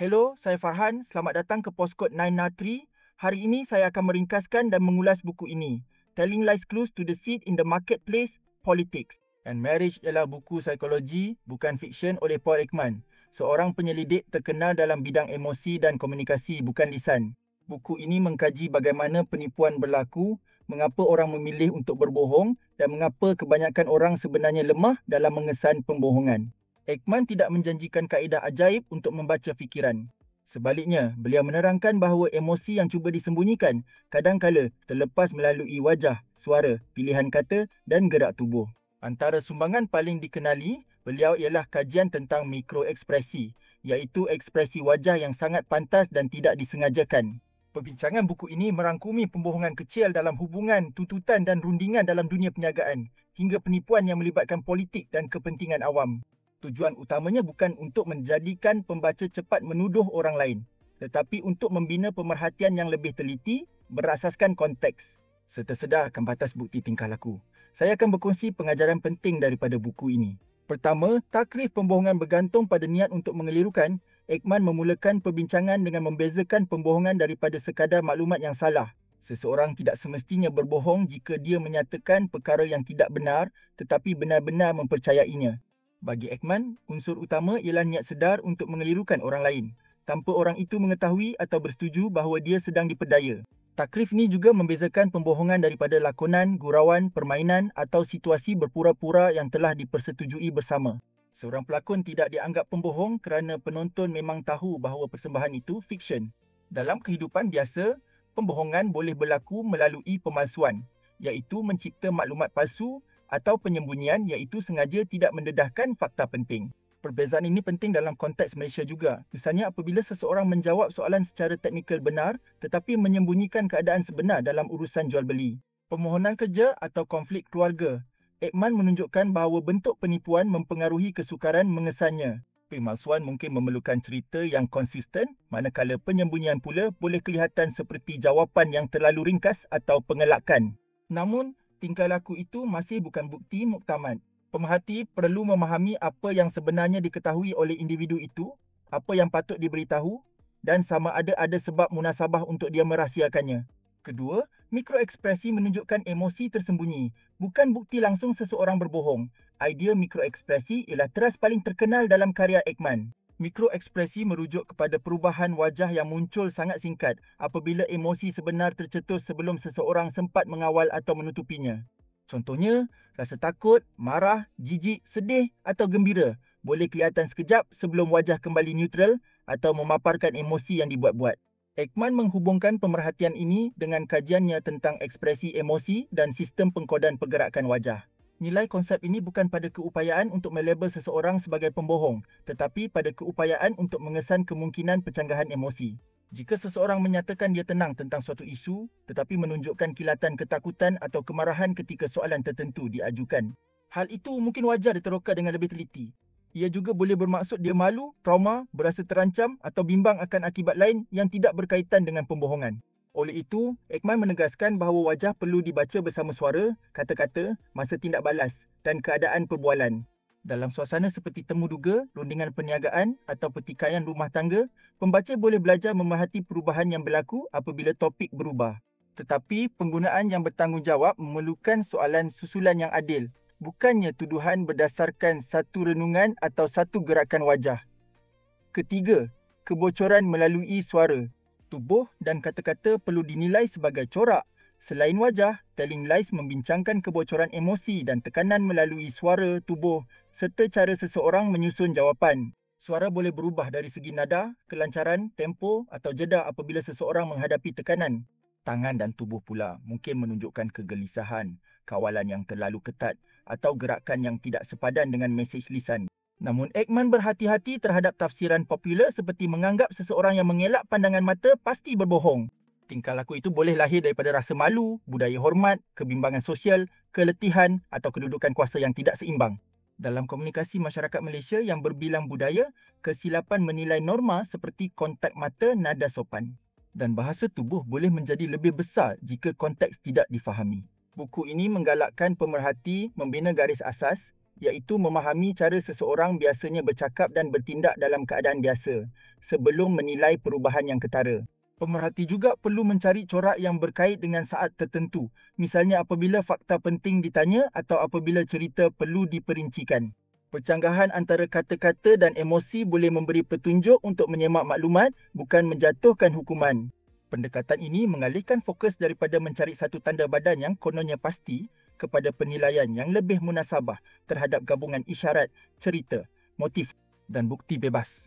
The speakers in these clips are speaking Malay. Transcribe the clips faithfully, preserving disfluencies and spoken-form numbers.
Hello, saya Farhan. Selamat datang ke Postcode sembilan nol tiga. Hari ini saya akan meringkaskan dan mengulas buku ini. Telling Lies Clues to the Seat in the Marketplace, Politics and Marriage ialah buku psikologi, bukan fiksyen oleh Paul Ekman, seorang penyelidik terkenal dalam bidang emosi dan komunikasi, bukan lisan. Buku ini mengkaji bagaimana penipuan berlaku, mengapa orang memilih untuk berbohong dan mengapa kebanyakan orang sebenarnya lemah dalam mengesan pembohongan. Ekman tidak menjanjikan kaedah ajaib untuk membaca fikiran. Sebaliknya, beliau menerangkan bahawa emosi yang cuba disembunyikan kadangkala terlepas melalui wajah, suara, pilihan kata dan gerak tubuh. Antara sumbangan paling dikenali beliau ialah kajian tentang mikroekspresi, iaitu ekspresi wajah yang sangat pantas dan tidak disengajakan. Perbincangan buku ini merangkumi pembohongan kecil dalam hubungan, tuntutan dan rundingan dalam dunia perniagaan, hingga penipuan yang melibatkan politik dan kepentingan awam. Tujuan utamanya bukan untuk menjadikan pembaca cepat menuduh orang lain, tetapi untuk membina pemerhatian yang lebih teliti berasaskan konteks, serta sedarkan batas bukti tingkah laku. Saya akan berkongsi pengajaran penting daripada buku ini. Pertama, takrif pembohongan bergantung pada niat untuk mengelirukan. Ekman memulakan perbincangan dengan membezakan pembohongan daripada sekadar maklumat yang salah. Seseorang tidak semestinya berbohong jika dia menyatakan perkara yang tidak benar tetapi benar-benar mempercayainya. Bagi Ekman, unsur utama ialah niat sedar untuk mengelirukan orang lain, tanpa orang itu mengetahui atau bersetuju bahawa dia sedang diperdaya. Takrif ini juga membezakan pembohongan daripada lakonan, gurauan, permainan atau situasi berpura-pura yang telah dipersetujui bersama. Seorang pelakon tidak dianggap pembohong kerana penonton memang tahu bahawa persembahan itu fiksyen. Dalam kehidupan biasa, pembohongan boleh berlaku melalui pemalsuan, iaitu mencipta maklumat palsu, atau penyembunyian iaitu sengaja tidak mendedahkan fakta penting. Perbezaan ini penting dalam konteks Malaysia juga. Misalnya apabila seseorang menjawab soalan secara teknikal benar tetapi menyembunyikan keadaan sebenar dalam urusan jual beli. Permohonan kerja atau konflik keluarga. Ekman menunjukkan bahawa bentuk penipuan mempengaruhi kesukaran mengesannya. Pemalsuan mungkin memerlukan cerita yang konsisten, manakala penyembunyian pula boleh kelihatan seperti jawapan yang terlalu ringkas atau pengelakan. Namun, tingkah laku itu masih bukan bukti muktamad. Pemerhati perlu memahami apa yang sebenarnya diketahui oleh individu itu, apa yang patut diberitahu dan sama ada ada sebab munasabah untuk dia merahsiakannya. Kedua, mikroekspresi menunjukkan emosi tersembunyi, bukan bukti langsung seseorang berbohong. Idea mikroekspresi ialah teras paling terkenal dalam karya Ekman. Mikroekspresi merujuk kepada perubahan wajah yang muncul sangat singkat apabila emosi sebenar tercetus sebelum seseorang sempat mengawal atau menutupinya. Contohnya, rasa takut, marah, jijik, sedih atau gembira boleh kelihatan sekejap sebelum wajah kembali neutral atau memaparkan emosi yang dibuat-buat. Ekman menghubungkan pemerhatian ini dengan kajiannya tentang ekspresi emosi dan sistem pengkodan pergerakan wajah. Nilai konsep ini bukan pada keupayaan untuk melabel seseorang sebagai pembohong, tetapi pada keupayaan untuk mengesan kemungkinan pencanggahan emosi. Jika seseorang menyatakan dia tenang tentang suatu isu, tetapi menunjukkan kilatan ketakutan atau kemarahan ketika soalan tertentu diajukan, hal itu mungkin wajar diteroka dengan lebih teliti. Ia juga boleh bermaksud dia malu, trauma, berasa terancam atau bimbang akan akibat lain yang tidak berkaitan dengan pembohongan. Oleh itu, Ekman menegaskan bahawa wajah perlu dibaca bersama suara, kata-kata, masa tindak balas dan keadaan perbualan. Dalam suasana seperti temu duga, rundingan perniagaan atau pertikaian rumah tangga, pembaca boleh belajar memerhati perubahan yang berlaku apabila topik berubah. Tetapi, penggunaan yang bertanggungjawab memerlukan soalan susulan yang adil, bukannya tuduhan berdasarkan satu renungan atau satu gerakan wajah. Ketiga, kebocoran melalui suara. Tubuh dan kata-kata perlu dinilai sebagai corak. Selain wajah, Telling Lies membincangkan kebocoran emosi dan tekanan melalui suara, tubuh serta cara seseorang menyusun jawapan. Suara boleh berubah dari segi nada, kelancaran, tempo atau jeda apabila seseorang menghadapi tekanan. Tangan dan tubuh pula mungkin menunjukkan kegelisahan, kawalan yang terlalu ketat atau gerakan yang tidak sepadan dengan mesej lisan. Namun Ekman berhati-hati terhadap tafsiran popular seperti menganggap seseorang yang mengelak pandangan mata pasti berbohong. Tingkah laku itu boleh lahir daripada rasa malu, budaya hormat, kebimbangan sosial, keletihan atau kedudukan kuasa yang tidak seimbang. Dalam komunikasi masyarakat Malaysia yang berbilang budaya, kesilapan menilai norma seperti kontak mata nada sopan. Dan bahasa tubuh boleh menjadi lebih besar jika konteks tidak difahami. Buku ini menggalakkan pemerhati membina garis asas, iaitu memahami cara seseorang biasanya bercakap dan bertindak dalam keadaan biasa sebelum menilai perubahan yang ketara. Pemerhati juga perlu mencari corak yang berkait dengan saat tertentu, misalnya apabila fakta penting ditanya atau apabila cerita perlu diperincikan. Percanggahan antara kata-kata dan emosi boleh memberi petunjuk untuk menyemak maklumat, bukan menjatuhkan hukuman. Pendekatan ini mengalihkan fokus daripada mencari satu tanda badan yang kononnya pasti kepada penilaian yang lebih munasabah terhadap gabungan isyarat, cerita, motif dan bukti bebas.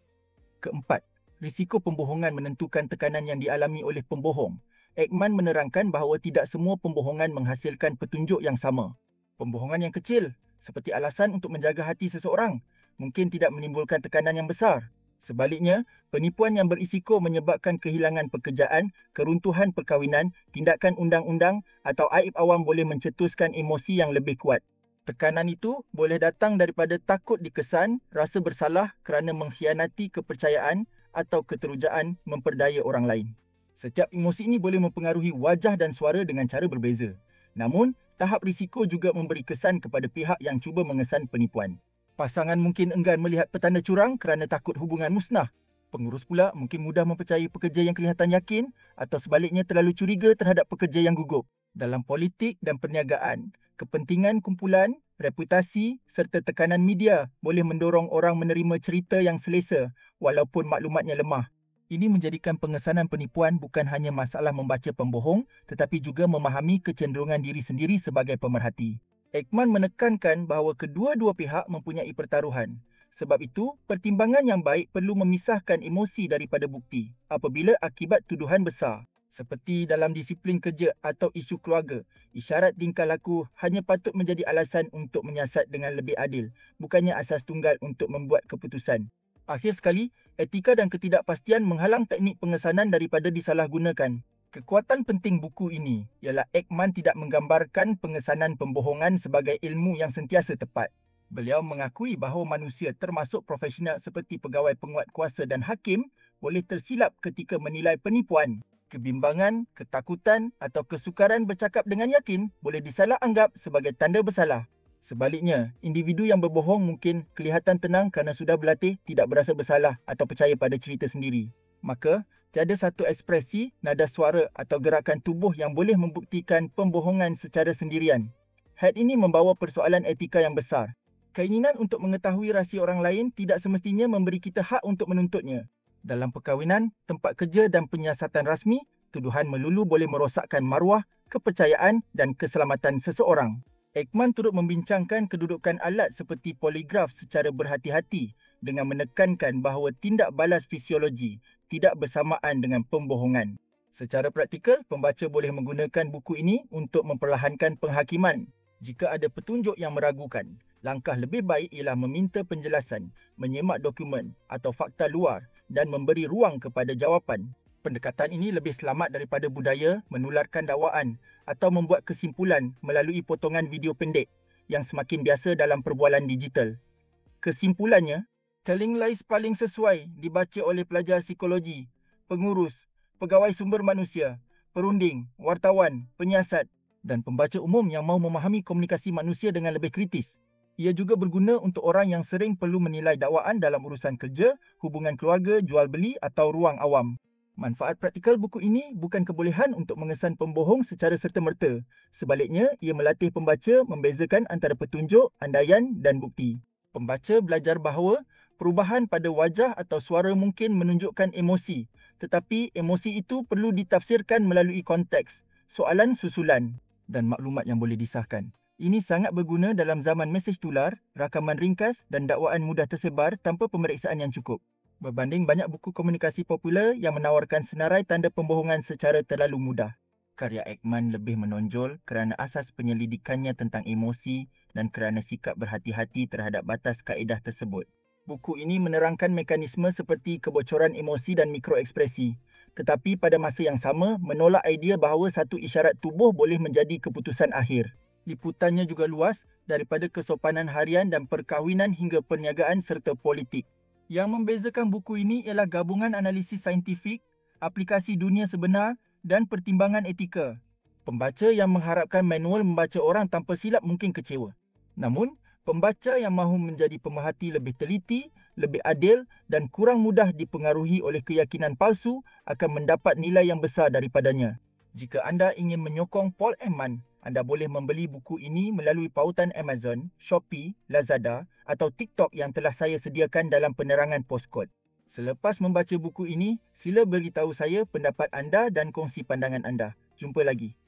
Keempat, risiko pembohongan menentukan tekanan yang dialami oleh pembohong. Ekman menerangkan bahawa tidak semua pembohongan menghasilkan petunjuk yang sama. Pembohongan yang kecil, seperti alasan untuk menjaga hati seseorang, mungkin tidak menimbulkan tekanan yang besar. Sebaliknya, penipuan yang berisiko menyebabkan kehilangan pekerjaan, keruntuhan perkahwinan, tindakan undang-undang atau aib awam boleh mencetuskan emosi yang lebih kuat. Tekanan itu boleh datang daripada takut dikesan, rasa bersalah kerana mengkhianati kepercayaan atau keterujaan memperdaya orang lain. Setiap emosi ini boleh mempengaruhi wajah dan suara dengan cara berbeza. Namun, tahap risiko juga memberi kesan kepada pihak yang cuba mengesan penipuan. Pasangan mungkin enggan melihat petanda curang kerana takut hubungan musnah. Pengurus pula mungkin mudah mempercayai pekerja yang kelihatan yakin atau sebaliknya terlalu curiga terhadap pekerja yang gugup. Dalam politik dan perniagaan, kepentingan kumpulan, reputasi serta tekanan media boleh mendorong orang menerima cerita yang selesa walaupun maklumatnya lemah. Ini menjadikan pengesanan penipuan bukan hanya masalah membaca pembohong tetapi juga memahami kecenderungan diri sendiri sebagai pemerhati. Ekman menekankan bahawa kedua-dua pihak mempunyai pertaruhan. Sebab itu, pertimbangan yang baik perlu memisahkan emosi daripada bukti apabila akibat tuduhan besar. Seperti dalam disiplin kerja atau isu keluarga, isyarat tingkah laku hanya patut menjadi alasan untuk menyiasat dengan lebih adil, bukannya asas tunggal untuk membuat keputusan. Akhir sekali, etika dan ketidakpastian menghalang teknik pengesanan daripada disalahgunakan. Kekuatan penting buku ini ialah Ekman tidak menggambarkan pengesanan pembohongan sebagai ilmu yang sentiasa tepat. Beliau mengakui bahawa manusia termasuk profesional seperti pegawai penguat kuasa dan hakim boleh tersilap ketika menilai penipuan. Kebimbangan, ketakutan atau kesukaran bercakap dengan yakin boleh disalah anggap sebagai tanda bersalah. Sebaliknya, individu yang berbohong mungkin kelihatan tenang kerana sudah berlatih tidak berasa bersalah atau percaya pada cerita sendiri. Maka, tiada satu ekspresi, nada suara atau gerakan tubuh yang boleh membuktikan pembohongan secara sendirian. Had ini membawa persoalan etika yang besar. Keinginan untuk mengetahui rahsia orang lain tidak semestinya memberi kita hak untuk menuntutnya. Dalam perkahwinan, tempat kerja dan penyiasatan rasmi, tuduhan melulu boleh merosakkan maruah, kepercayaan dan keselamatan seseorang. Ekman turut membincangkan kedudukan alat seperti poligraf secara berhati-hati dengan menekankan bahawa tindak balas fisiologi tidak bersamaan dengan pembohongan. Secara praktikal, pembaca boleh menggunakan buku ini untuk memperlahankan penghakiman. Jika ada petunjuk yang meragukan, langkah lebih baik ialah meminta penjelasan, menyemak dokumen atau fakta luar dan memberi ruang kepada jawapan. Pendekatan ini lebih selamat daripada budaya menularkan dakwaan atau membuat kesimpulan melalui potongan video pendek yang semakin biasa dalam perbualan digital. Kesimpulannya, telling lies paling sesuai dibaca oleh pelajar psikologi, pengurus, pegawai sumber manusia, perunding, wartawan, penyiasat dan pembaca umum yang mahu memahami komunikasi manusia dengan lebih kritis. Ia juga berguna untuk orang yang sering perlu menilai dakwaan dalam urusan kerja, hubungan keluarga, jual beli atau ruang awam. Manfaat praktikal buku ini bukan kebolehan untuk mengesan pembohong secara serta-merta. Sebaliknya, ia melatih pembaca membezakan antara petunjuk, andaian dan bukti. Pembaca belajar bahawa perubahan pada wajah atau suara mungkin menunjukkan emosi, tetapi emosi itu perlu ditafsirkan melalui konteks, soalan susulan dan maklumat yang boleh disahkan. Ini sangat berguna dalam zaman mesej tular, rakaman ringkas dan dakwaan mudah tersebar tanpa pemeriksaan yang cukup. Berbanding banyak buku komunikasi popular yang menawarkan senarai tanda pembohongan secara terlalu mudah. Karya Ekman lebih menonjol kerana asas penyelidikannya tentang emosi dan kerana sikap berhati-hati terhadap batas kaedah tersebut. Buku ini menerangkan mekanisme seperti kebocoran emosi dan mikroekspresi, tetapi pada masa yang sama menolak idea bahawa satu isyarat tubuh boleh menjadi keputusan akhir. Liputannya juga luas daripada kesopanan harian dan perkahwinan hingga perniagaan serta politik. Yang membezakan buku ini ialah gabungan analisis saintifik, aplikasi dunia sebenar dan pertimbangan etika. Pembaca yang mengharapkan manual membaca orang tanpa silap mungkin kecewa. Namun, Pembaca yang mahu menjadi pemerhati lebih teliti, lebih adil dan kurang mudah dipengaruhi oleh keyakinan palsu akan mendapat nilai yang besar daripadanya. Jika anda ingin menyokong Paul Ehman, anda boleh membeli buku ini melalui pautan Amazon, Shopee, Lazada atau TikTok yang telah saya sediakan dalam penerangan Postkod. Selepas membaca buku ini, sila beritahu saya pendapat anda dan kongsi pandangan anda. Jumpa lagi.